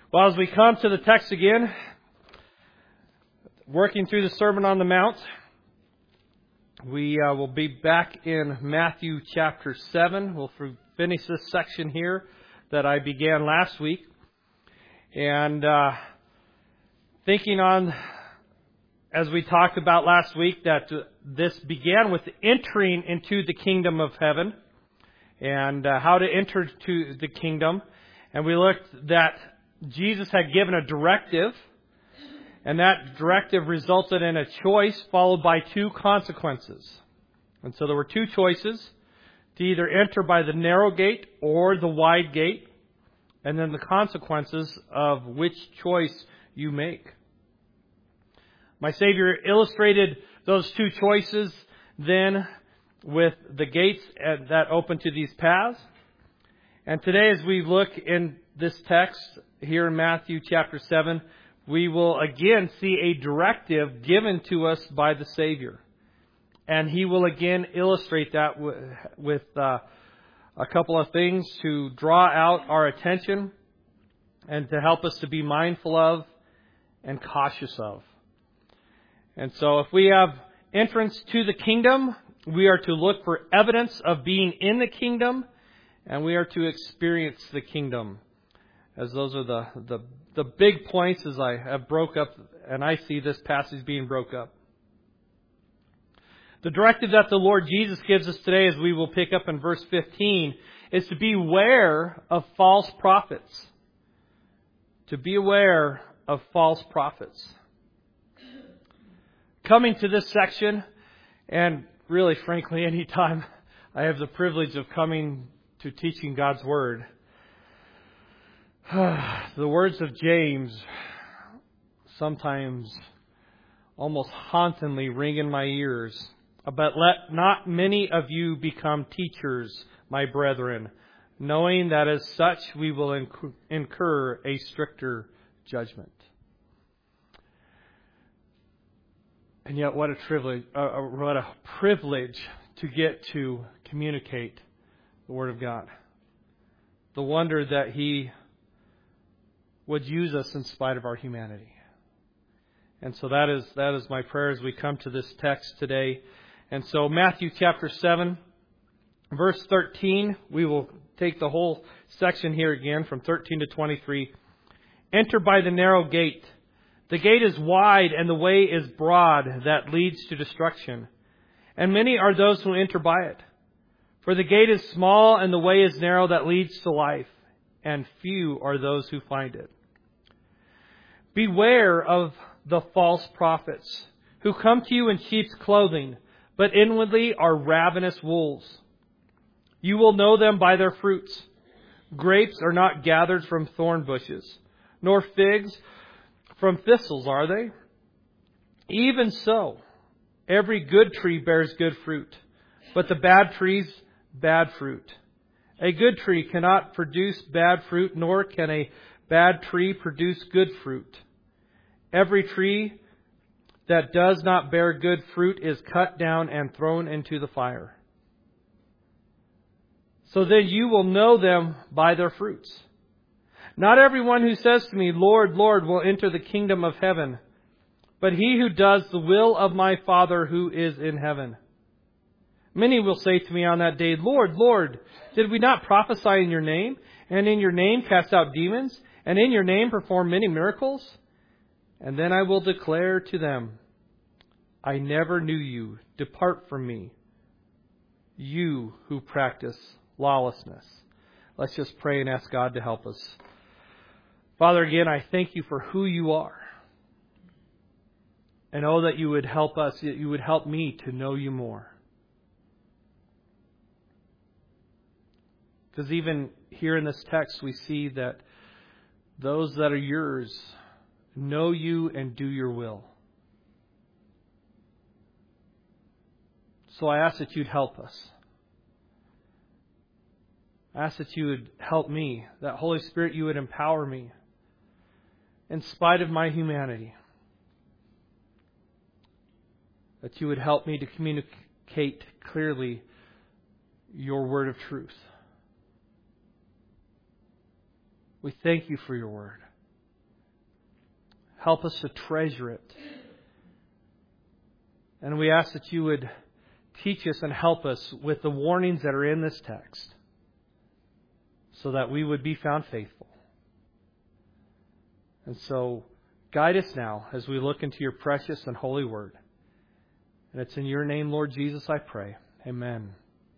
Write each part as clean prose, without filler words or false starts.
Well, as we come to the text again, working through the Sermon on the Mount, we will be back in Matthew chapter 7. We'll finish this section here that I began last week. And thinking on, as we talked about last week, that this began with entering into the kingdom of heaven and how to enter to the kingdom. And we looked that Jesus had given a directive, and that directive resulted in a choice followed by two consequences. And so there were two choices, to either enter by the narrow gate or the wide gate, and then the consequences of which choice you make. My Savior illustrated those two choices then with the gates that open to these paths. And today, as we look in this text here in Matthew chapter 7, we will again see a directive given to us by the Savior. And He will again illustrate that with a couple of things to draw out our attention and to help us to be mindful of and cautious of. And so if we have entrance to the kingdom, we are to look for evidence of being in the kingdom, and we are to experience the kingdom. As those are the big points as I have broke up, and I see this passage being broke up. The directive that the Lord Jesus gives us today, as we will pick up in verse 15, is to beware of false prophets. To be aware of false prophets. Coming to this section, and really, frankly, anytime I have the privilege of coming to teaching God's Word, the words of James sometimes almost hauntingly ring in my ears. But let not many of you become teachers, my brethren, knowing that as such we will incur a stricter judgment. And yet what a privilege to get to communicate the Word of God. The wonder that He would use us in spite of our humanity. And so that is my prayer as we come to this text today. And so Matthew chapter 7, verse 13, we will take the whole section here again from 13 to 23. Enter by the narrow gate. The gate is wide and the way is broad that leads to destruction. And many are those who enter by it. For the gate is small and the way is narrow that leads to life. And few are those who find it. Beware of the false prophets who come to you in sheep's clothing, but inwardly are ravenous wolves. You will know them by their fruits. Grapes are not gathered from thorn bushes, nor figs from thistles, are they? Even so, every good tree bears good fruit, but the bad trees, bad fruit. A good tree cannot produce bad fruit, nor can a bad tree produce good fruit. Every tree that does not bear good fruit is cut down and thrown into the fire. So then you will know them by their fruits. Not everyone who says to me, Lord, Lord, will enter the kingdom of heaven, but he who does the will of my Father who is in heaven. Many will say to me on that day, Lord, Lord, did we not prophesy in your name, and in your name cast out demons, and in your name perform many miracles? And then I will declare to them, I never knew you. Depart from me, you who practice lawlessness. Let's just pray and ask God to help us. Father, again, I thank you for who you are. And oh, that you would help us, that you would help me to know you more. Because even here in this text, we see that those that are yours know you and do your will. So I ask that you'd help us. I ask that you would help me, that Holy Spirit, you would empower me in spite of my humanity. That you would help me to communicate clearly your word of truth. We thank you for your word. Help us to treasure it. And we ask that you would teach us and help us with the warnings that are in this text so that we would be found faithful. And so, guide us now as we look into your precious and holy word. And it's in your name, Lord Jesus, I pray. Amen.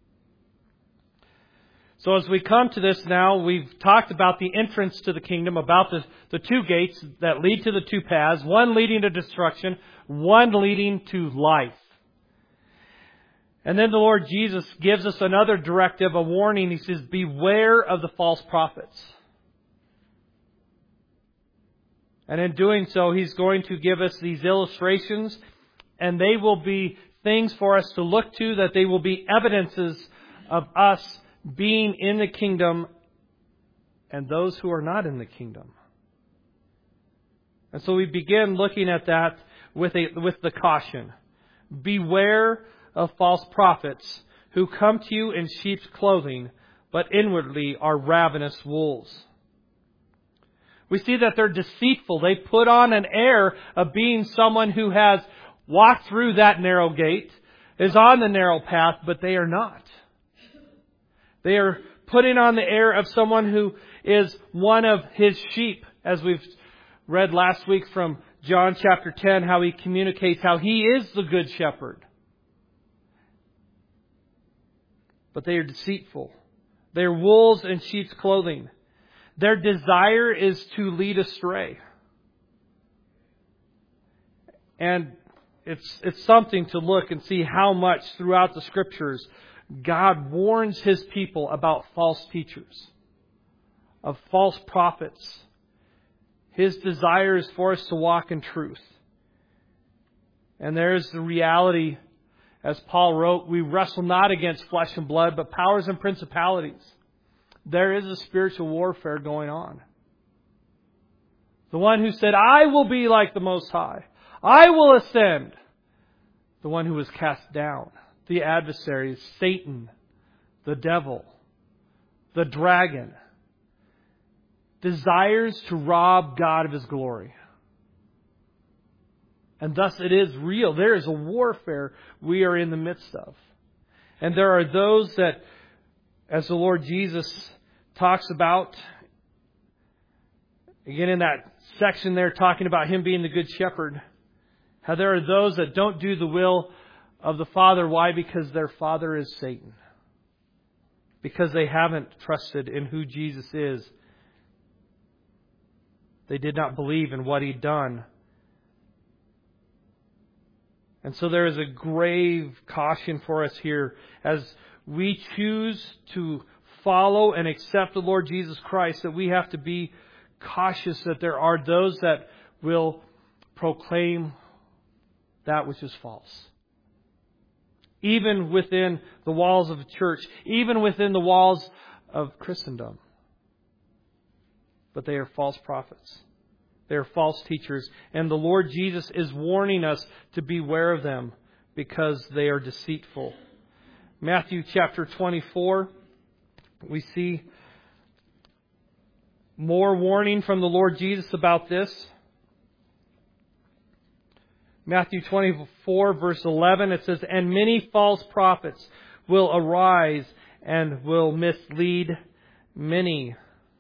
So as we come to this now, we've talked about the entrance to the kingdom, about the two gates that lead to the two paths, one leading to destruction, one leading to life. And then the Lord Jesus gives us another directive, a warning. He says, beware of the false prophets. And in doing so, He's going to give us these illustrations, and they will be things for us to look to, that they will be evidences of us being in the kingdom and those who are not in the kingdom. And so we begin looking at that with the caution. Beware of false prophets who come to you in sheep's clothing, but inwardly are ravenous wolves. We see that they're deceitful. They put on an air of being someone who has walked through that narrow gate, is on the narrow path, but they are not. They are putting on the air of someone who is one of His sheep, as we've read last week from John chapter 10, how He communicates how He is the good shepherd. But they are deceitful. They are wolves in sheep's clothing. Their desire is to lead astray. And it's something to look and see how much throughout the Scriptures God warns His people about false teachers, of false prophets. His desire is for us to walk in truth. And there's the reality, as Paul wrote, we wrestle not against flesh and blood, but powers and principalities. There is a spiritual warfare going on. The one who said, I will be like the Most High. I will ascend. The one who was cast down. The adversary is Satan, the devil, the dragon, desires to rob God of His glory. And thus it is real. There is a warfare we are in the midst of. And there are those that, as the Lord Jesus talks about, again in that section there talking about Him being the good shepherd, how there are those that don't do the will of the Father. Why? Because their father is Satan. Because they haven't trusted in who Jesus is. They did not believe in what He'd done. And so there is a grave caution for us here as we choose to follow and accept the Lord Jesus Christ, that we have to be cautious that there are those that will proclaim that which is false. Even within the walls of the church, even within the walls of Christendom. But they are false prophets. They are false teachers. And the Lord Jesus is warning us to beware of them because they are deceitful. Matthew chapter 24, we see more warning from the Lord Jesus about this. Matthew 24 verse 11, it says, and many false prophets will arise and will mislead many.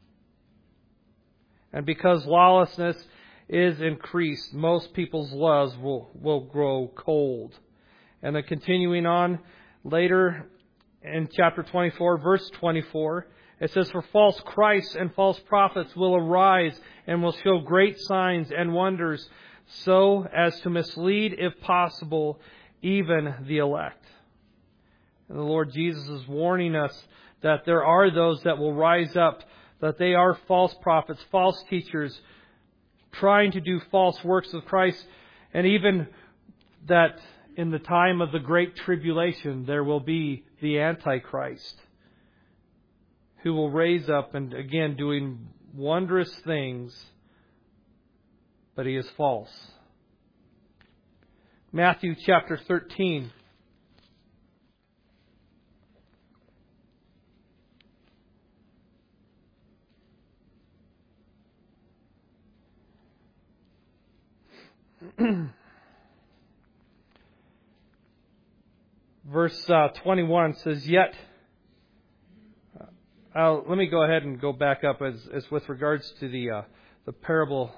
And because lawlessness is increased, most people's loves will grow cold. And then continuing on later in chapter 24, verse 24, it says, for false Christs and false prophets will arise and will show great signs and wonders, so as to mislead, if possible, even the elect. And the Lord Jesus is warning us that there are those that will rise up, that they are false prophets, false teachers, trying to do false works of Christ, and even that in the time of the Great Tribulation there will be the Antichrist who will raise up and again doing wondrous things, but he is false. Matthew chapter 13. Verse 21 says, yet, let me go ahead and go back up as with regards to the parable.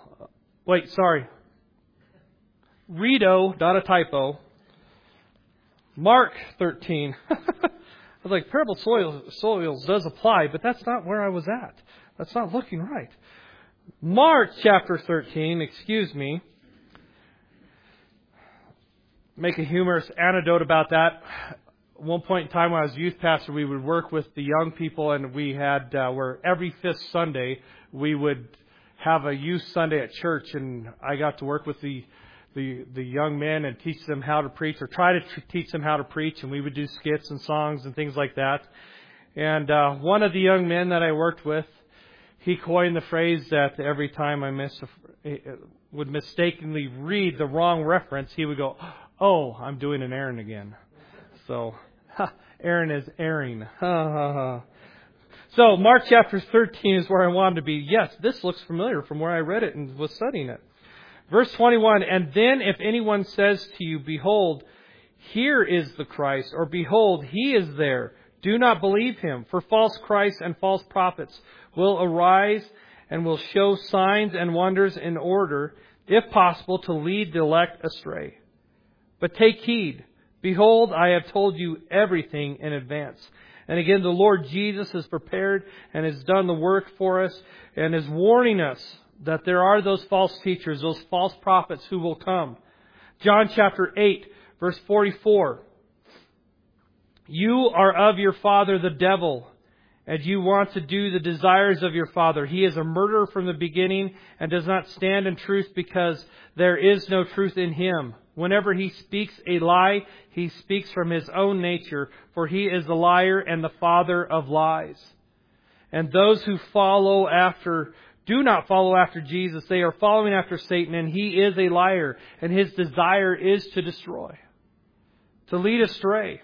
Redo, not a typo. Mark 13. I was like, parable soils does apply, but that's not where I was at. That's not looking right. Mark chapter 13, excuse me. Make a humorous anecdote about that. At one point in time when I was youth pastor, we would work with the young people, and we had where every fifth Sunday we would have a youth Sunday at church, and I got to work with the young men and teach them how to preach, or try to teach them how to preach, and we would do skits and songs and things like that. And one of the young men that I worked with, he coined the phrase that every time I would mistakenly read the wrong reference, he would go, "Oh, I'm doing an errand again." So, Aaron is erring. So, Mark chapter 13 is where I wanted to be. Yes, this looks familiar from where I read it and was studying it. Verse 21, and then if anyone says to you, behold, here is the Christ, or behold, he is there, do not believe him, for false Christs and false prophets will arise and will show signs and wonders in order, if possible, to lead the elect astray. But take heed. Behold, I have told you everything in advance. And again, the Lord Jesus has prepared and has done the work for us and is warning us that there are those false teachers, those false prophets who will come. John chapter 8, verse 44. You are of your father the devil, and you want to do the desires of your father. He is a murderer from the beginning and does not stand in truth because there is no truth in him. Whenever he speaks a lie, he speaks from his own nature, for he is a liar and the father of lies. And those who do not follow after Jesus, they are following after Satan, and he is a liar, and his desire is to destroy, to lead astray.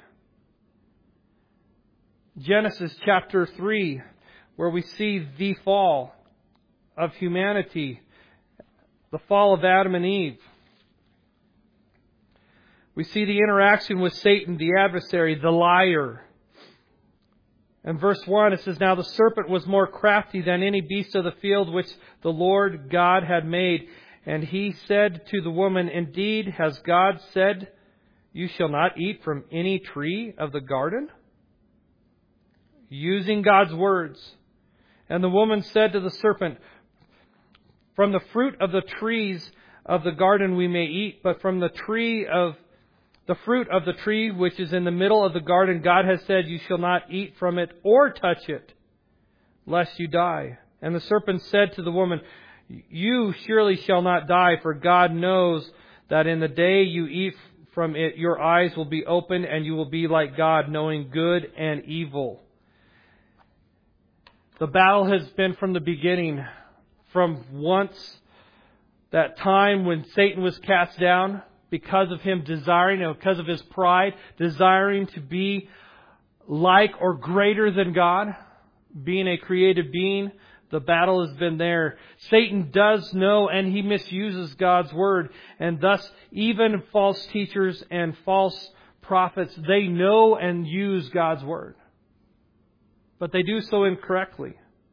Genesis chapter 3, where we see the fall of humanity, the fall of Adam and Eve. We see the interaction with Satan, the adversary, the liar. In verse 1, it says, now the serpent was more crafty than any beast of the field which the Lord God had made. And he said to the woman, indeed, has God said, you shall not eat from any tree of the garden? Using God's words. And the woman said to the serpent, from the fruit of the trees of the garden we may eat, but from the fruit of the tree which is in the middle of the garden, God has said, you shall not eat from it or touch it, lest you die. And the serpent said to the woman, you surely shall not die, for God knows that in the day you eat from it, your eyes will be opened, and you will be like God, knowing good and evil. The battle has been from the beginning, from once that time when Satan was cast down, because of him desiring, and because of his pride, desiring to be like or greater than God, being a created being. The battle has been there. Satan does know, and he misuses God's word. And thus, even false teachers and false prophets, they know and use God's word. But they do so incorrectly.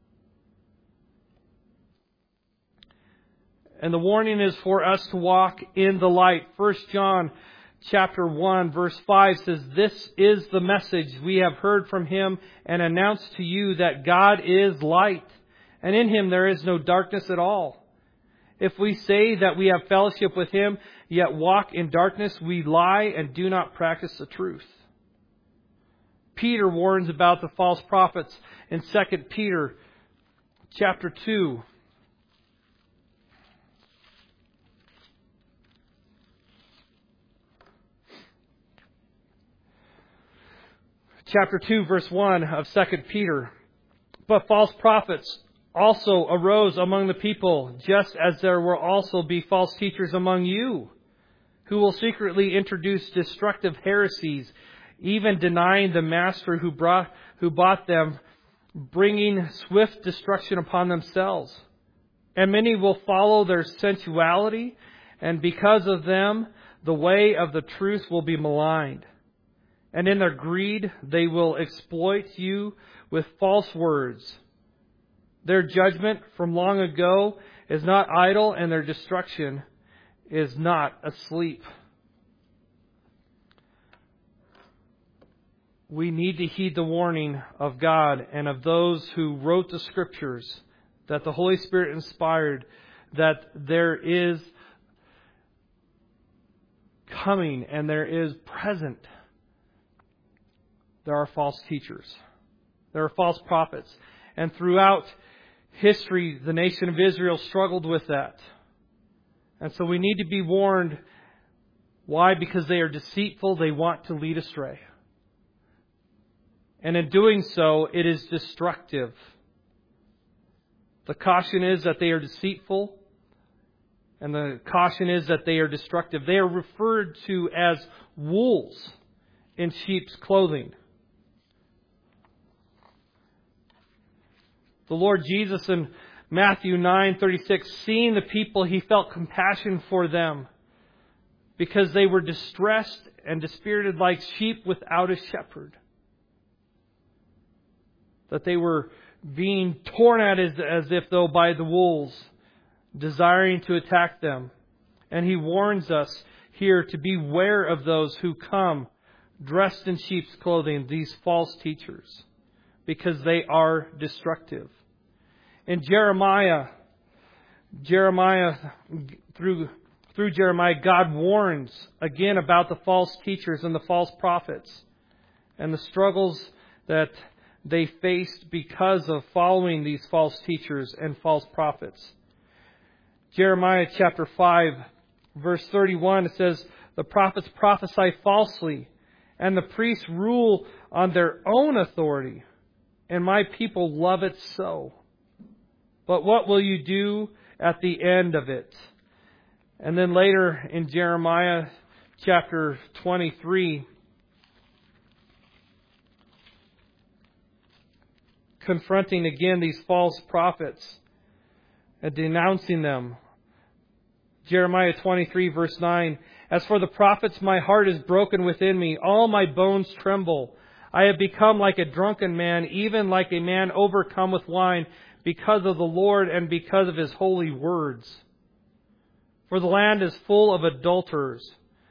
And the warning is for us to walk in the light. 1 John chapter 1 verse 5 says, this is the message we have heard from him and announced to you, that God is light, and in him there is no darkness at all. If we say that we have fellowship with him, yet walk in darkness, we lie and do not practice the truth. Peter warns about the false prophets in 2 Peter chapter 2. Chapter 2, verse 1 of 2 Peter. But false prophets also arose among the people, just as there will also be false teachers among you, who will secretly introduce destructive heresies, even denying the master who bought them, bringing swift destruction upon themselves. And many will follow their sensuality, and because of them, the way of the truth will be maligned. And in their greed, they will exploit you with false words. Their judgment from long ago is not idle, and their destruction is not asleep. We need to heed the warning of God and of those who wrote the Scriptures, that the Holy Spirit inspired, that there is coming and there is present. There are false teachers. There are false prophets. And throughout history, the nation of Israel struggled with that. And so we need to be warned. Why? Because they are deceitful. They want to lead astray. And in doing so, it is destructive. The caution is that they are deceitful. And the caution is that they are destructive. They are referred to as wolves in sheep's clothing. The Lord Jesus in Matthew 9:36, seeing the people, He felt compassion for them because they were distressed and dispirited like sheep without a shepherd. That they were being torn at as if though by the wolves, desiring to attack them. And He warns us here to beware of those who come dressed in sheep's clothing, these false teachers, because they are destructive. In Jeremiah, through Jeremiah, God warns again about the false teachers and the false prophets and the struggles that they faced because of following these false teachers and false prophets. Jeremiah chapter 5, verse 31, it says, the prophets prophesy falsely, and the priests rule on their own authority, and my people love it so. But what will you do at the end of it? And then later in Jeremiah chapter 23, confronting again these false prophets and denouncing them. Jeremiah 23 verse 9, as for the prophets, my heart is broken within me. All my bones tremble. I have become like a drunken man, even like a man overcome with wine, because of the Lord and because of His holy words. For the land is full of adulterers,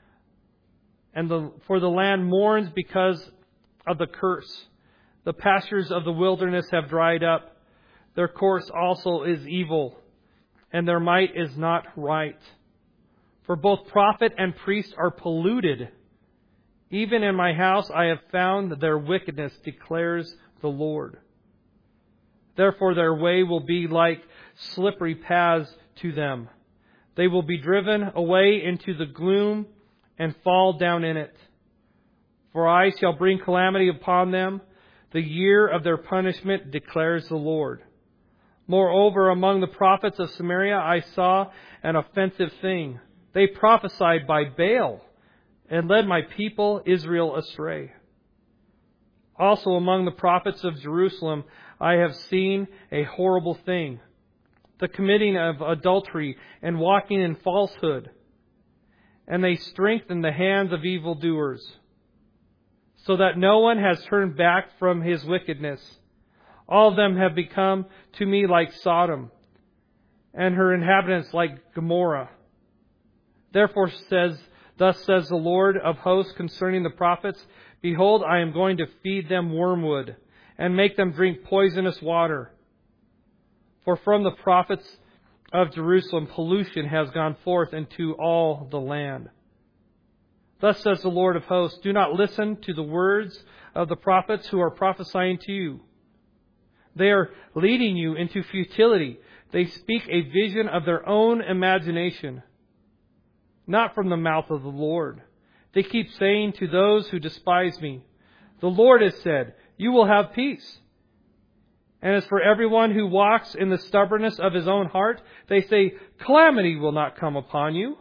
for the land mourns because of the curse. The pastures of the wilderness have dried up. Their course also is evil, and their might is not right. For both prophet and priest are polluted. Even in my house I have found their wickedness, declares the Lord. Therefore their way will be like slippery paths to them. They will be driven away into the gloom and fall down in it. For I shall bring calamity upon them, the year of their punishment, declares the Lord. Moreover, among the prophets of Samaria I saw an offensive thing. They prophesied by Baal and led my people Israel astray. Also among the prophets of Jerusalem I have seen a horrible thing, the committing of adultery and walking in falsehood. And they strengthen the hands of evildoers, so that no one has turned back from his wickedness. All of them have become to me like Sodom, and her inhabitants like Gomorrah. Therefore thus says the Lord of hosts concerning the prophets, behold, I am going to feed them wormwood, and make them drink poisonous water. For from the prophets of Jerusalem pollution has gone forth into all the land. Thus says the Lord of hosts, do not listen to the words of the prophets who are prophesying to you. They are leading you into futility. They speak a vision of their own imagination, not from the mouth of the Lord. They keep saying to those who despise me, the Lord has said, you will have peace. And as for everyone who walks in the stubbornness of his own heart, they say, calamity will not come upon you.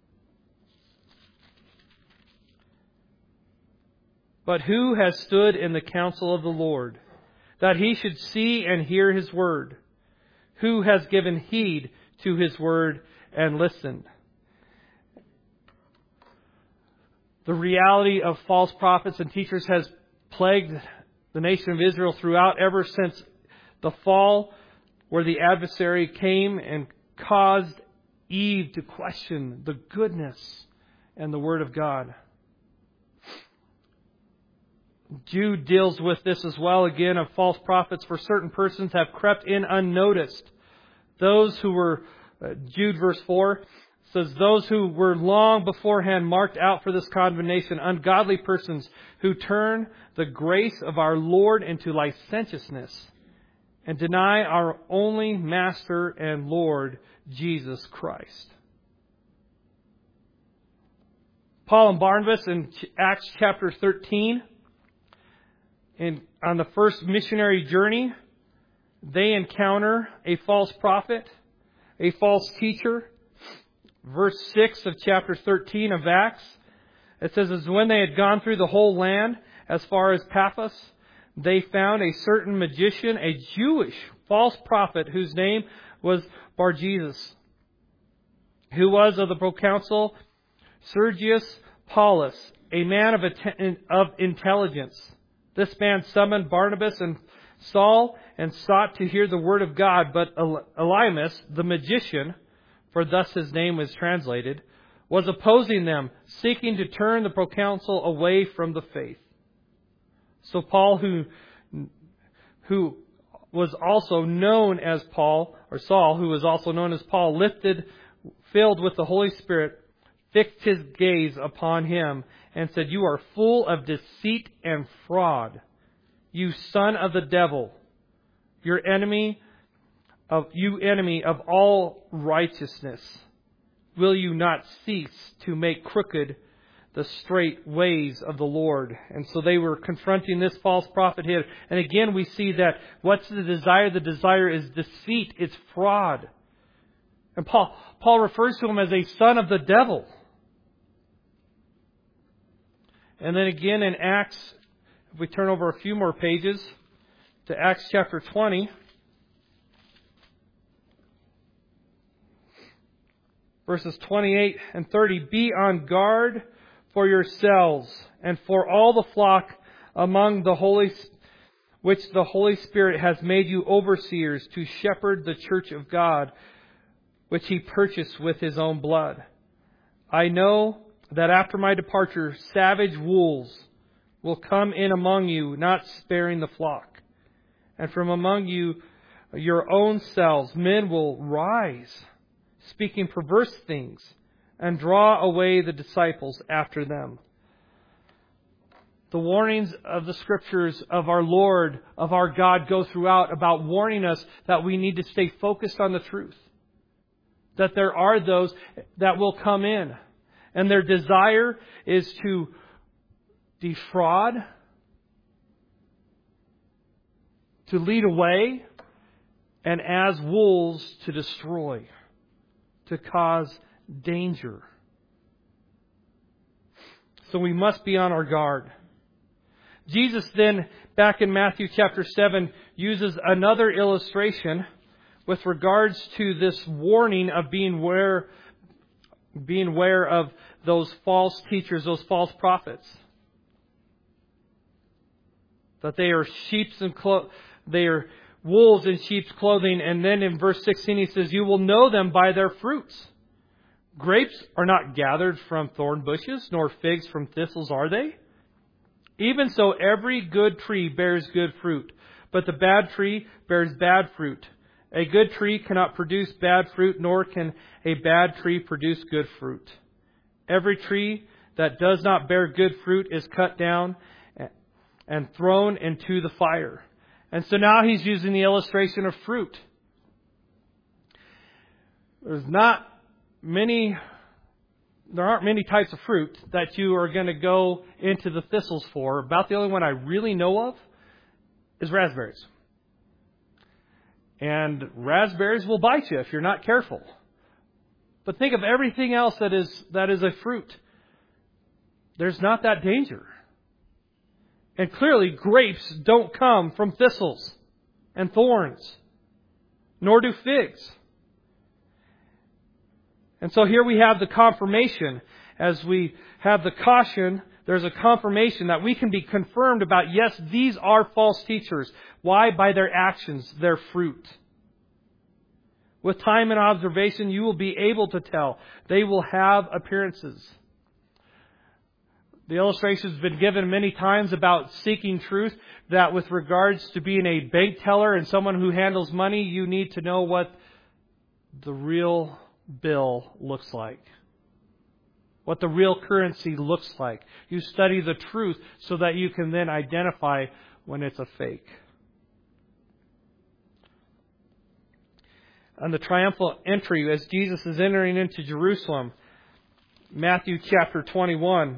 But who has stood in the counsel of the Lord, that He should see and hear His word? Who has given heed to His word and listened? The reality of false prophets and teachers has plagued the nation of Israel throughout ever since the fall, where the adversary came and caused Eve to question the goodness and the Word of God. Jude deals with this as well, again, of false prophets, for certain persons have crept in unnoticed. Those who were, Jude verse 4 says, those who were long beforehand marked out for this condemnation, ungodly persons who turn the grace of our Lord into licentiousness and deny our only Master and Lord, Jesus Christ. Paul and Barnabas in Acts chapter 13, on the first missionary journey, they encounter a false prophet, a false teacher. Verse 6 of chapter 13 of Acts, it says, as when they had gone through the whole land as far as Paphos, they found a certain magician, a Jewish false prophet, whose name was Bar-Jesus, who was of the proconsul Sergius Paulus, a man of intelligence. This man summoned Barnabas and Saul and sought to hear the word of God, but Elymas, the magician, for thus his name was translated, was opposing them, seeking to turn the proconsul away from the faith. So Paul, who was also known as Paul, or Saul, who was also known as Paul, filled with the Holy Spirit, fixed his gaze upon him and said, you are full of deceit and fraud, you son of the devil, you enemy of all righteousness. Will you not cease to make crooked the straight ways of the Lord? And so they were confronting this false prophet here. And again, we see that what's the desire? The desire is deceit. It's fraud. And Paul refers to him as a son of the devil. And then again in Acts, if we turn over a few more pages to Acts chapter 20, verses 28 and 30, be on guard for yourselves and for all the flock among which the Holy Spirit has made you overseers to shepherd the church of God, which He purchased with His own blood. I know that after my departure, savage wolves will come in among you, not sparing the flock. And from among you, your own selves, men will rise, speaking perverse things, and draw away the disciples after them. The warnings of the Scriptures of our Lord, of our God, go throughout about warning us that we need to stay focused on the truth. That there are those that will come in, and their desire is to defraud, to lead away, and as wolves to destroy, to cause danger. So we must be on our guard. Jesus then, back in Matthew chapter 7, uses another illustration with regards to this warning of being aware of those false teachers, those false prophets. That they are they are wolves in sheep's clothing. And then in verse 16 he says, you will know them by their fruits. Grapes are not gathered from thorn bushes, nor figs from thistles, are they? Even so, every good tree bears good fruit, but the bad tree bears bad fruit. A good tree cannot produce bad fruit, nor can a bad tree produce good fruit. Every tree that does not bear good fruit is cut down and thrown into the fire. And so now he's using the illustration of fruit. There aren't many types of fruit that you are going to go into the thistles for. About the only one I really know of is raspberries. And raspberries will bite you if you're not careful. But think of everything else that is a fruit. There's not that danger. And clearly, grapes don't come from thistles and thorns, nor do figs. And so here we have the confirmation. As we have the caution, there's a confirmation that we can be confirmed about, yes, these are false teachers. Why? By their actions, their fruit. With time and observation, you will be able to tell. They will have appearances. The illustration has been given many times about seeking truth, that with regards to being a bank teller and someone who handles money, you need to know what the real bill looks like. What the real currency looks like. You study the truth so that you can then identify when it's a fake. On the triumphal entry, as Jesus is entering into Jerusalem, Matthew chapter 21.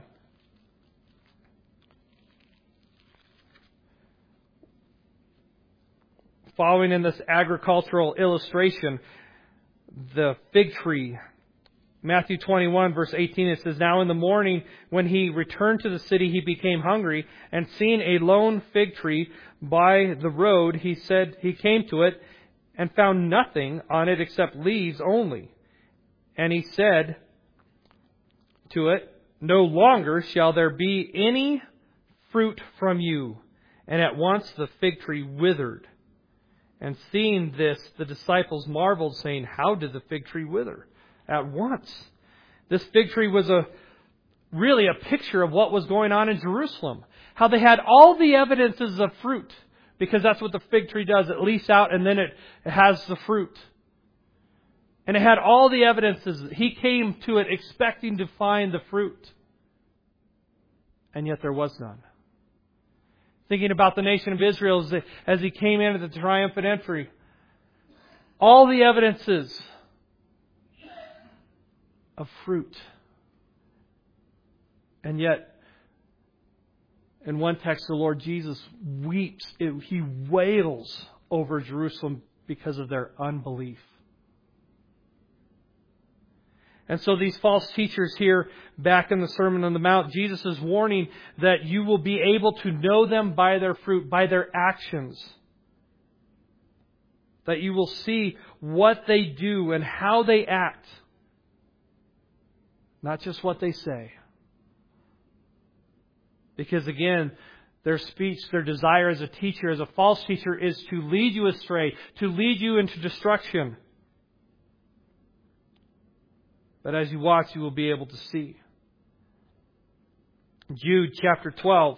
Following in this agricultural illustration, the fig tree. Matthew 21 verse 18, it says, "Now in the morning when he returned to the city, he became hungry, and seeing a lone fig tree by the road, he came to it, and found nothing on it except leaves only. And he said to it, 'No longer shall there be any fruit from you.' And at once the fig tree withered. And seeing this, the disciples marveled, saying, 'How did the fig tree wither?' At once." This fig tree was really a picture of what was going on in Jerusalem. How they had all the evidences of fruit. Because that's what the fig tree does. It leaves out and then it has the fruit. And it had all the evidences. He came to it expecting to find the fruit. And yet there was none. Thinking about the nation of Israel as he came in at the triumphant entry. All the evidences of fruit. And yet, in one text, the Lord Jesus weeps. He wails over Jerusalem because of their unbelief. And so these false teachers here, back in the Sermon on the Mount, Jesus is warning that you will be able to know them by their fruit, by their actions. That you will see what they do and how they act. Not just what they say. Because again, their speech, their desire as a teacher, as a false teacher, is to lead you astray, to lead you into destruction. But as you watch, you will be able to see. Jude chapter 12.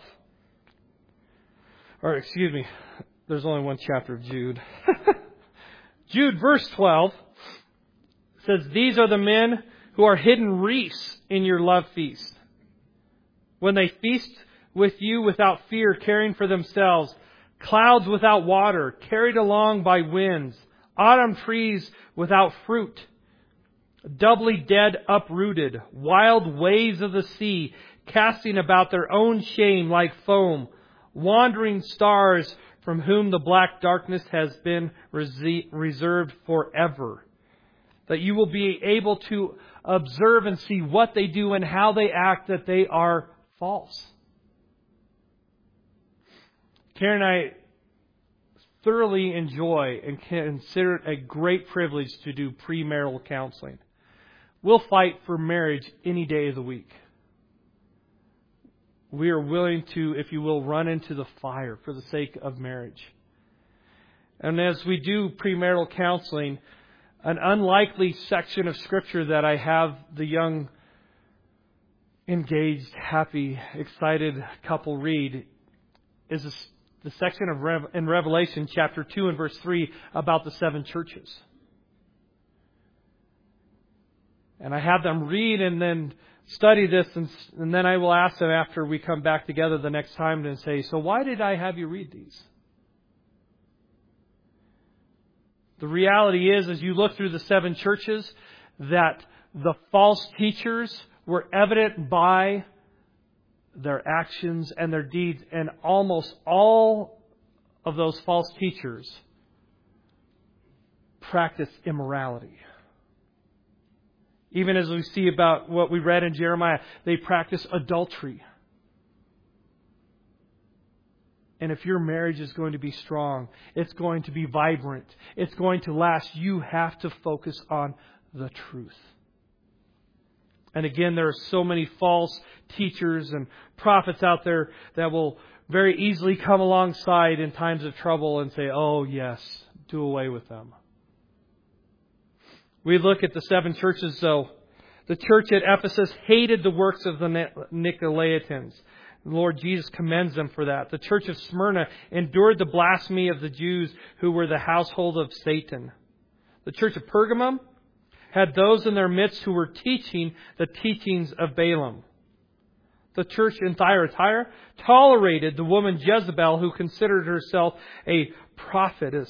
There's only one chapter of Jude. Jude verse 12 says, "These are the men who are hidden wreaths in your love feast. When they feast with you without fear, caring for themselves, clouds without water, carried along by winds, autumn trees without fruit, doubly dead uprooted, wild waves of the sea, casting about their own shame like foam, wandering stars from whom the black darkness has been reserved forever." That you will be able to observe and see what they do and how they act, that they are false. Karen and I thoroughly enjoy and consider it a great privilege to do premarital counseling. We'll fight for marriage any day of the week. We are willing to, if you will, run into the fire for the sake of marriage. And as we do premarital counseling, an unlikely section of Scripture that I have the young, engaged, happy, excited couple read is the section in Revelation chapter 2 and verse 3 about the 7 churches. And I have them read and then study this, and then I will ask them after we come back together the next time and say, "So why did I have you read these?" The reality is, as you look through the 7 churches, that the false teachers were evident by their actions and their deeds, and almost all of those false teachers practiced immorality. Even as we see about what we read in Jeremiah, they practice adultery. And if your marriage is going to be strong, it's going to be vibrant, it's going to last, you have to focus on the truth. And again, there are so many false teachers and prophets out there that will very easily come alongside in times of trouble and say, oh yes, do away with them. We look at the 7 churches though. The church at Ephesus hated the works of the Nicolaitans. The Lord Jesus commends them for that. The church of Smyrna endured the blasphemy of the Jews who were the household of Satan. The church of Pergamum had those in their midst who were teaching the teachings of Balaam. The church in Thyatira tolerated the woman Jezebel, who considered herself a prophetess.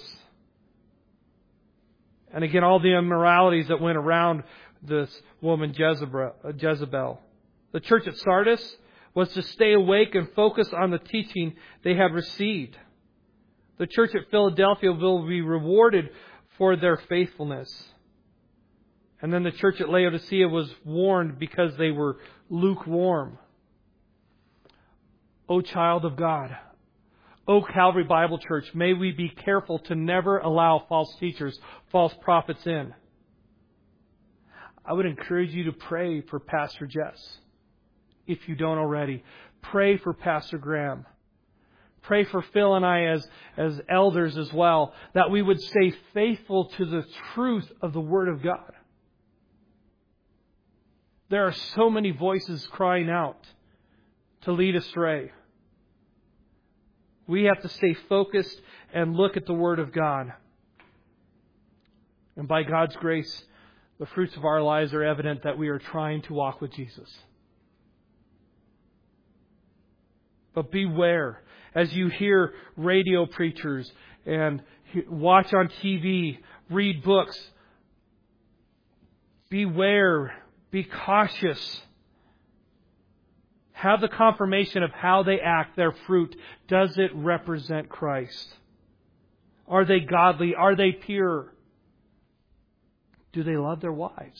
And again, all the immoralities that went around this woman Jezebel. The church at Sardis was to stay awake and focus on the teaching they had received. The church at Philadelphia will be rewarded for their faithfulness. And then the church at Laodicea was warned because they were lukewarm. O child of God, O Calvary Bible Church, may we be careful to never allow false teachers, false prophets in. I would encourage you to pray for Pastor Jess. If you don't already, pray for Pastor Graham. Pray for Phil and I as elders as well, that we would stay faithful to the truth of the Word of God. There are so many voices crying out to lead astray. We have to stay focused and look at the Word of God. And by God's grace, the fruits of our lives are evident that we are trying to walk with Jesus. But beware, as you hear radio preachers and watch on TV, read books, beware, be cautious. Have the confirmation of how they act, their fruit. Does it represent Christ? Are they godly? Are they pure? Do they love their wives?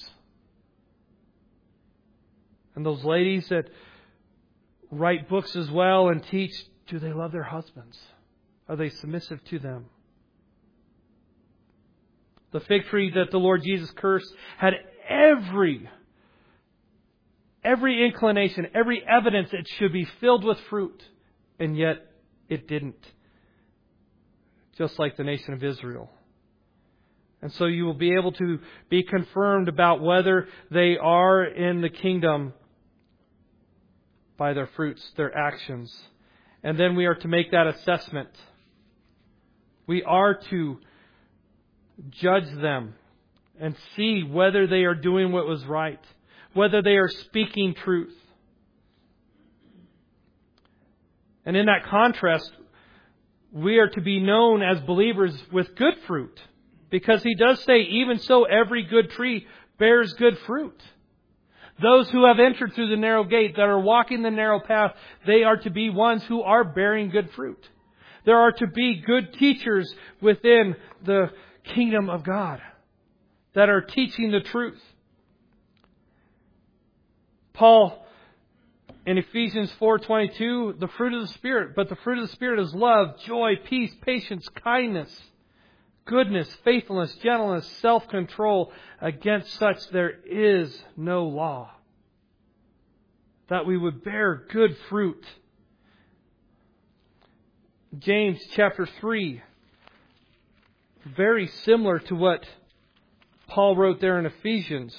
And those ladies that write books as well and teach, do they love their husbands? Are they submissive to them? The fig tree that the Lord Jesus cursed had every inclination, every evidence it should be filled with fruit. And yet it didn't. Just like the nation of Israel. And so you will be able to be confirmed about whether they are in the kingdom by their fruits, their actions. And then we are to make that assessment. We are to judge them and see whether they are doing what was right, whether they are speaking truth. And in that contrast, we are to be known as believers with good fruit. Because He does say, even so, every good tree bears good fruit. Those who have entered through the narrow gate, that are walking the narrow path, they are to be ones who are bearing good fruit. There are to be good teachers within the kingdom of God that are teaching the truth. Paul, in Ephesians 4:22, the fruit of the Spirit. But the fruit of the Spirit is love, joy, peace, patience, kindness, goodness, faithfulness, gentleness, self-control. Against such there is no law. That we would bear good fruit. James chapter 3. Very similar to what Paul wrote there in Ephesians.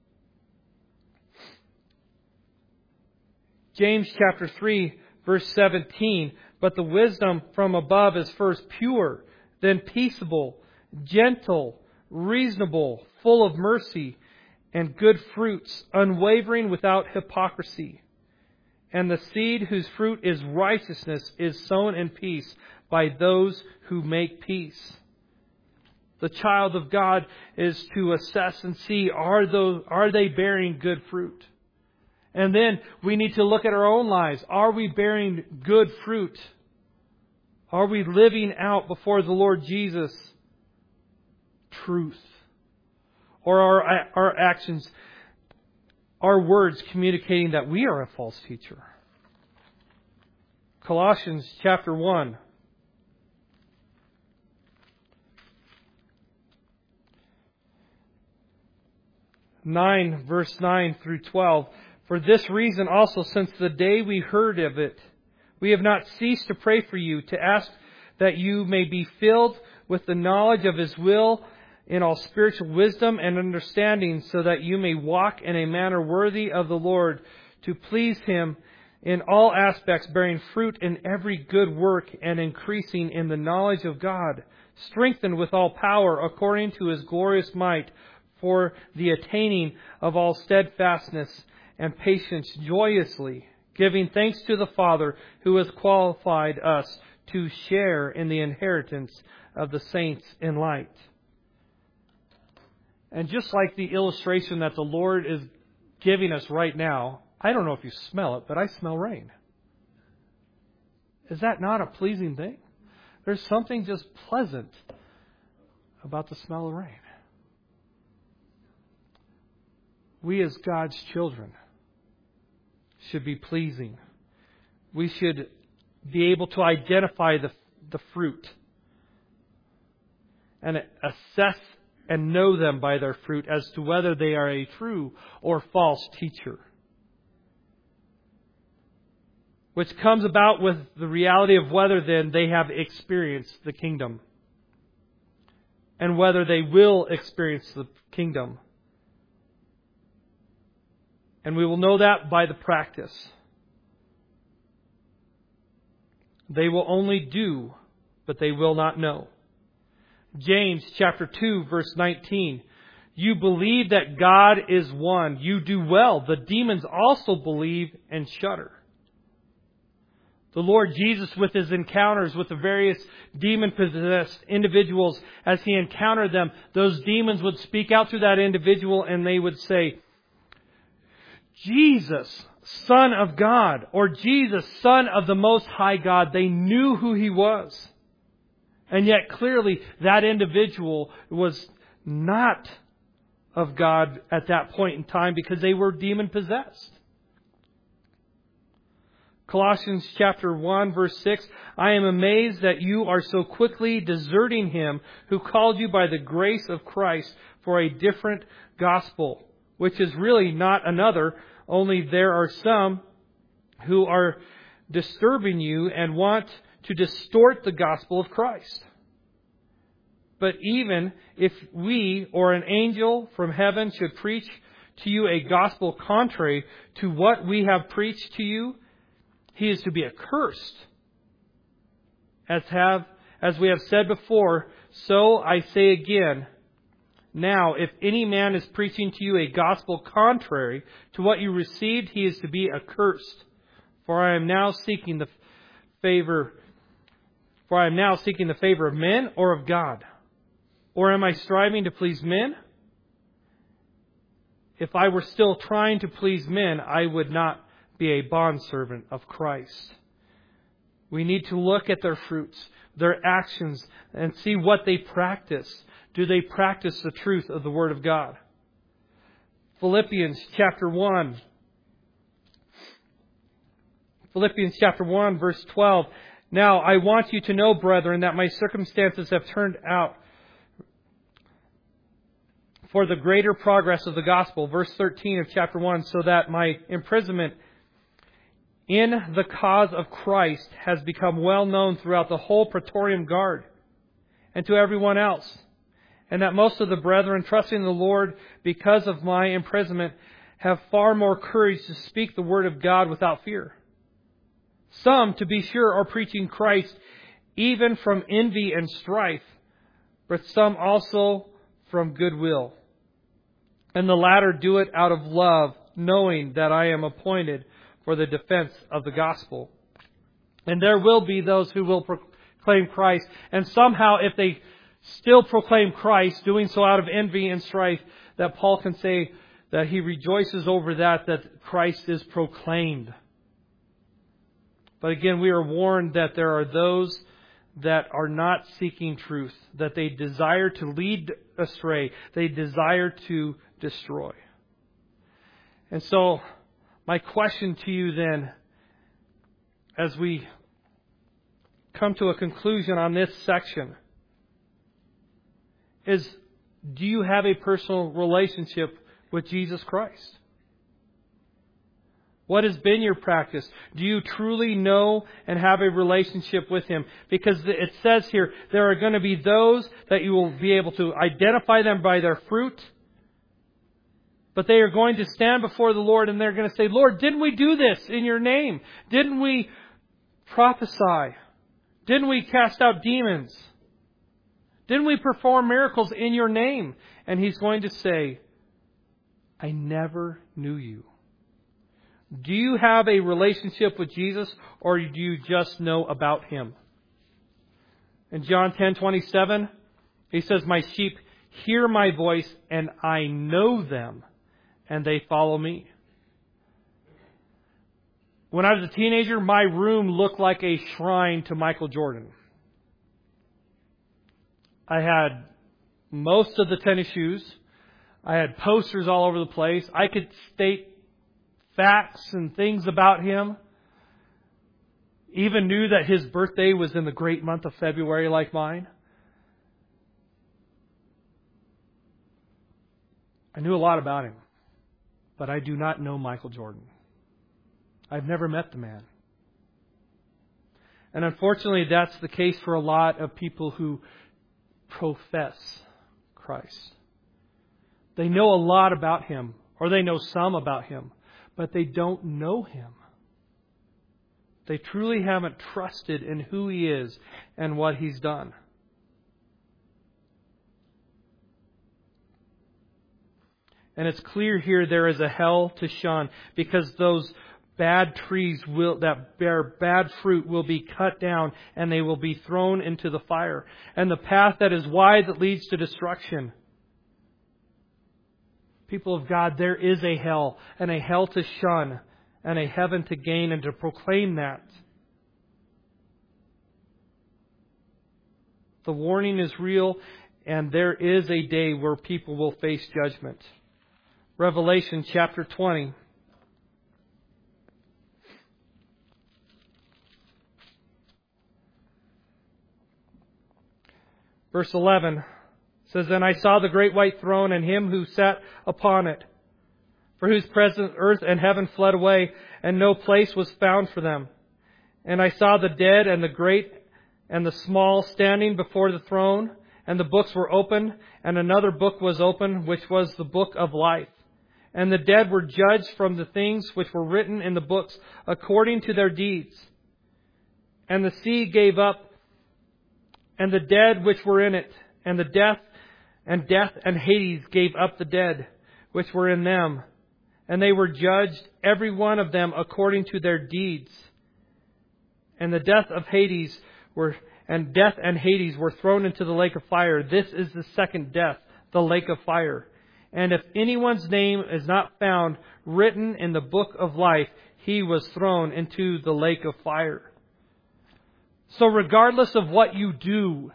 James chapter 3 verse 17. But the wisdom from above is first pure, then peaceable, gentle, reasonable, full of mercy and good fruits, unwavering without hypocrisy. And the seed whose fruit is righteousness is sown in peace by those who make peace. The child of God is to assess and see, are they bearing good fruit? And then we need to look at our own lives. Are we bearing good fruit? Are we living out before the Lord Jesus truth? Or are our actions, our words communicating that we are a false teacher? Colossians chapter 1. 9, verse 9 through 12. For this reason also, since the day we heard of it, we have not ceased to pray for you, to ask that you may be filled with the knowledge of His will in all spiritual wisdom and understanding, so that you may walk in a manner worthy of the Lord, to please Him in all aspects, bearing fruit in every good work and increasing in the knowledge of God, strengthened with all power according to His glorious might, for the attaining of all steadfastness and patience joyously, giving thanks to the Father who has qualified us to share in the inheritance of the saints in light. And just like the illustration that the Lord is giving us right now, I don't know if you smell it, but I smell rain. Is that not a pleasing thing? There's something just pleasant about the smell of rain. We as God's children should be pleasing. We should be able to identify the fruit and assess and know them by their fruit as to whether they are a true or false teacher. Which comes about with the reality of whether then they have experienced the kingdom and whether they will experience the kingdom. And we will know that by the practice. They will only do, but they will not know. James chapter 2, verse 19. You believe that God is one. You do well. The demons also believe and shudder. The Lord Jesus, with His encounters with the various demon-possessed individuals, as He encountered them, those demons would speak out to that individual and they would say, Jesus, Son of God, or Jesus, Son of the Most High God. They knew who He was. And yet clearly that individual was not of God at that point in time because they were demon-possessed. Colossians chapter 1, verse 6, I am amazed that you are so quickly deserting Him who called you by the grace of Christ for a different gospel, which is really not another, only there are some who are disturbing you and want to distort the gospel of Christ. But even if we or an angel from heaven should preach to you a gospel contrary to what we have preached to you, he is to be accursed. As we have said before, so I say again, now if any man is preaching to you a gospel contrary to what you received, he is to be accursed. For I am now seeking the favor of men or of God. Or am I striving to please men? If I were still trying to please men, I would not be a bondservant of Christ. We need to look at their fruits, their actions, and see what they practice. Do they practice the truth of the Word of God? Philippians chapter 1, verse 12. Now I want you to know, brethren, that my circumstances have turned out for the greater progress of the gospel. Verse 13 of chapter 1, so that my imprisonment in the cause of Christ has become well known throughout the whole Praetorian Guard and to everyone else, and that most of the brethren, trusting in the Lord because of my imprisonment, have far more courage to speak the word of God without fear. Some, to be sure, are preaching Christ even from envy and strife, but some also from goodwill. And the latter do it out of love, knowing that I am appointed for the defense of the gospel. And there will be those who will proclaim Christ. And somehow, if they still proclaim Christ, doing so out of envy and strife, that Paul can say that he rejoices over that Christ is proclaimed. But again, we are warned that there are those that are not seeking truth, that they desire to lead astray, they desire to destroy. And so, my question to you then, as we come to a conclusion on this section, is do you have a personal relationship with Jesus Christ? What has been your practice? Do you truly know and have a relationship with Him? Because it says here, there are going to be those that you will be able to identify them by their fruit. But they are going to stand before the Lord and they're going to say, Lord, didn't we do this in your name? Didn't we prophesy? Didn't we cast out demons? Didn't we perform miracles in your name? And He's going to say, I never knew you. Do you have a relationship with Jesus, or do you just know about Him? In John 10:27, He says, my sheep hear my voice, and I know them, and they follow me. When I was a teenager, my room looked like a shrine to Michael Jordan. I had most of the tennis shoes. I had posters all over the place. I could state facts and things about him. Even knew that his birthday was in the great month of February like mine. I knew a lot about him. But I do not know Michael Jordan. I've never met the man. And unfortunately, that's the case for a lot of people who profess Christ. They know a lot about Him, or they know some about Him, but they don't know Him. They truly haven't trusted in who He is and what He's done. And it's clear here there is a hell to shun, because those bad trees that bear bad fruit will be cut down and they will be thrown into the fire. And the path that is wide that leads to destruction. People of God, there is a hell, and a hell to shun, and a heaven to gain, and to proclaim that. The warning is real, and there is a day where people will face judgment. Revelation chapter 20. Verse 11 says, And I saw the great white throne and Him who sat upon it, for whose presence earth and heaven fled away, and no place was found for them. And I saw the dead and the great and the small standing before the throne, and the books were opened, and another book was opened, which was the book of life. And the dead were judged from the things which were written in the books according to their deeds. And the sea gave up, and the dead which were in it, and death and Hades gave up the dead which were in them. And they were judged, every one of them according to their deeds. And death and Hades were thrown into the lake of fire. This is the second death, the lake of fire. And if anyone's name is not found written in the book of life, he was thrown into the lake of fire. So regardless of what you do,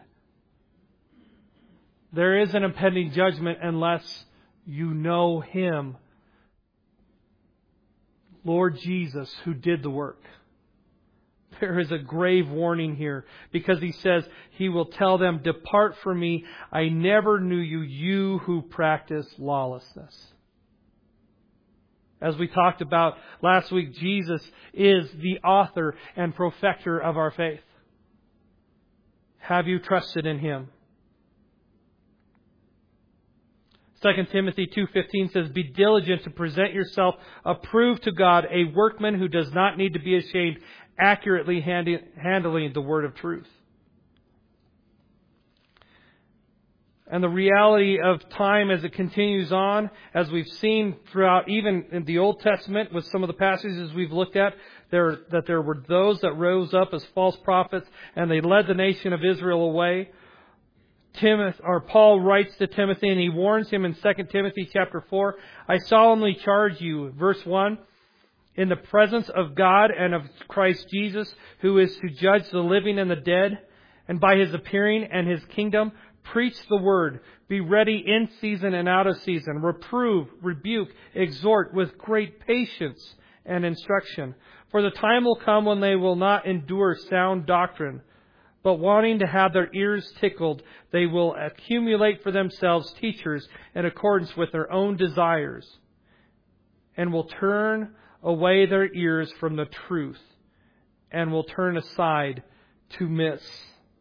there is an impending judgment unless you know Him, Lord Jesus, who did the work. There is a grave warning here, because He says He will tell them, Depart from me, I never knew you, you who practice lawlessness. As we talked about last week, Jesus is the author and perfecter of our faith. Have you trusted in Him? 2 Timothy 2:15 says, Be diligent to present yourself approved to God, a workman who does not need to be ashamed, accurately handling the word of truth. And the reality of time as it continues on, as we've seen throughout, even in the Old Testament with some of the passages we've looked at, that there were those that rose up as false prophets and they led the nation of Israel away. Paul writes to Timothy, and he warns him in 2 Timothy chapter 4, I solemnly charge you, verse 1, in the presence of God and of Christ Jesus, who is to judge the living and the dead, and by His appearing and His kingdom, preach the word. Be ready in season and out of season. Reprove, rebuke, exhort with great patience and instruction. For the time will come when they will not endure sound doctrine, But wanting to have their ears tickled, they will accumulate for themselves teachers in accordance with their own desires, and will turn away their ears from the truth, and will turn aside to myths.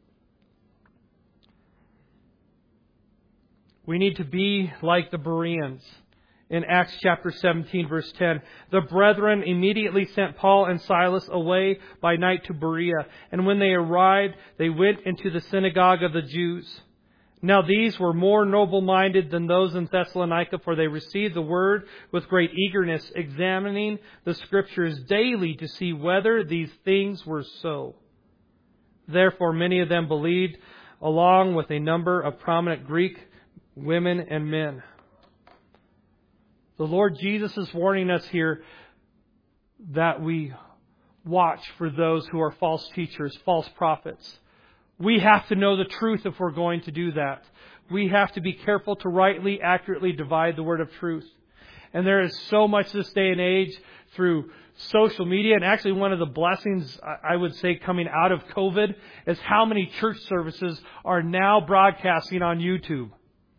We need to be like the Bereans. In Acts chapter 17, verse 10, the brethren immediately sent Paul and Silas away by night to Berea. And when they arrived, they went into the synagogue of the Jews. Now these were more noble-minded than those in Thessalonica, for they received the word with great eagerness, examining the Scriptures daily to see whether these things were so. Therefore many of them believed, along with a number of prominent Greek women and men. The Lord Jesus is warning us here that we watch for those who are false teachers, false prophets. We have to know the truth if we're going to do that. We have to be careful to rightly, accurately divide the word of truth. And there is so much this day and age through social media. And actually one of the blessings, I would say, coming out of COVID is how many church services are now broadcasting on YouTube.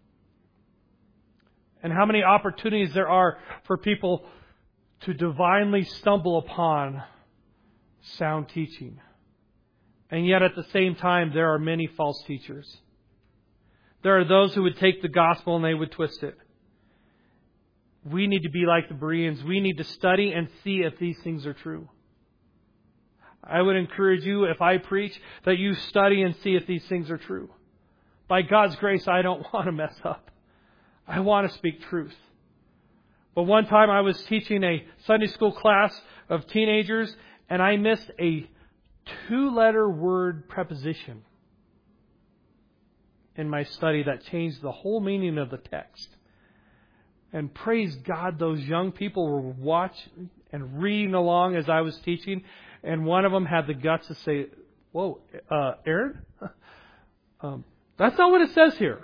And how many opportunities there are for people to divinely stumble upon sound teaching. And yet at the same time, there are many false teachers. There are those who would take the gospel and they would twist it. We need to be like the Bereans. We need to study and see if these things are true. I would encourage you, if I preach, that you study and see if these things are true. By God's grace, I don't want to mess up. I want to speak truth. But one time I was teaching a Sunday school class of teenagers, and I missed a 2-letter word preposition in my study that changed the whole meaning of the text. And praise God, those young people were watching and reading along as I was teaching, and one of them had the guts to say, "Whoa, Aaron, that's not what it says here."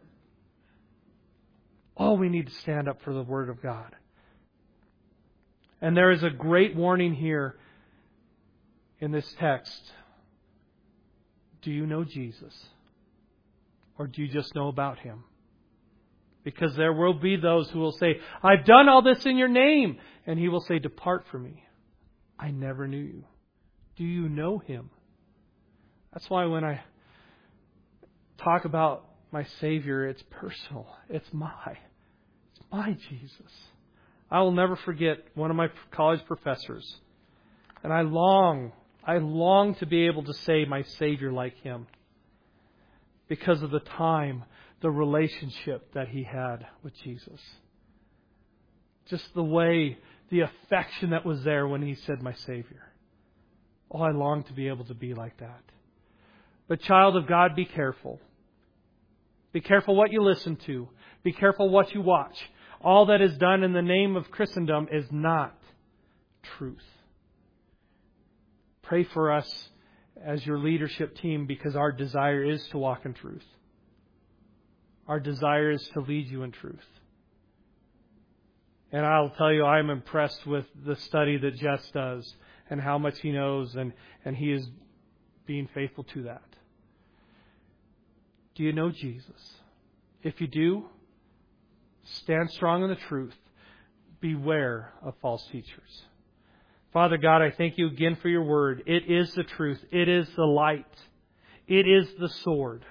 Oh, we need to stand up for the Word of God. And there is a great warning here in this text. Do you know Jesus? Or do you just know about Him? Because there will be those who will say, "I've done all this in your name." And He will say, "Depart from me. I never knew you." Do you know Him? That's why when I talk about my Savior, it's personal. It's my Jesus. I will never forget one of my college professors. And I long to be able to say my Savior like Him. Because of the time, the relationship that he had with Jesus. Just the way, the affection that was there when he said, "My Savior." Oh, I long to be able to be like that. But child of God, be careful. Be careful what you listen to. Be careful what you watch. All that is done in the name of Christendom is not truth. Pray for us as your leadership team, because our desire is to walk in truth. Our desire is to lead you in truth. And I'll tell you, I'm impressed with the study that Jess does and how much he knows, and he is being faithful to that. Do you know Jesus? If you do, stand strong in the truth. Beware of false teachers. Father God, I thank you again for your word. It is the truth. It is the light. It is the sword.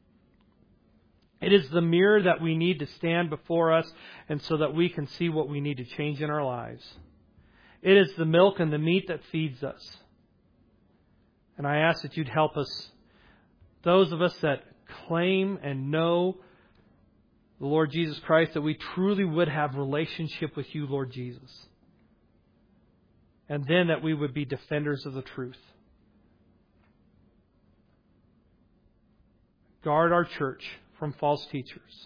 It is the mirror that we need to stand before us, and so that we can see what we need to change in our lives. It is the milk and the meat that feeds us. And I ask that you'd help us, those of us that claim and know the Lord Jesus Christ, that we truly would have relationship with you, Lord Jesus. And then that we would be defenders of the truth. Guard our church from false teachers.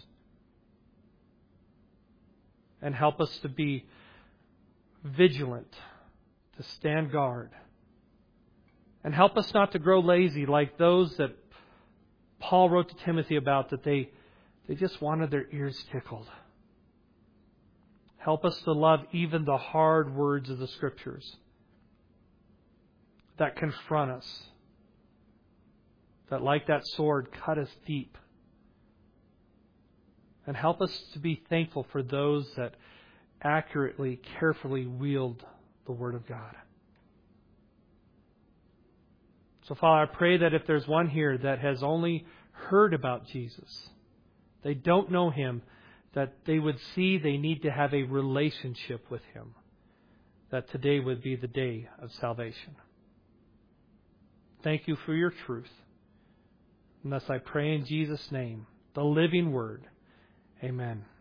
And help us to be vigilant, to stand guard. And help us not to grow lazy like those that Paul wrote to Timothy about, that they just wanted their ears tickled. Help us to love even the hard words of the Scriptures that confront us. that, like that sword, cut us deep. And help us to be thankful for those that accurately, carefully wield the Word of God. So, Father, I pray that if there's one here that has only heard about Jesus, they don't know Him, that they would see they need to have a relationship with Him, that today would be the day of salvation. Thank you for your truth. And thus I pray in Jesus' name, the living Word. Amen.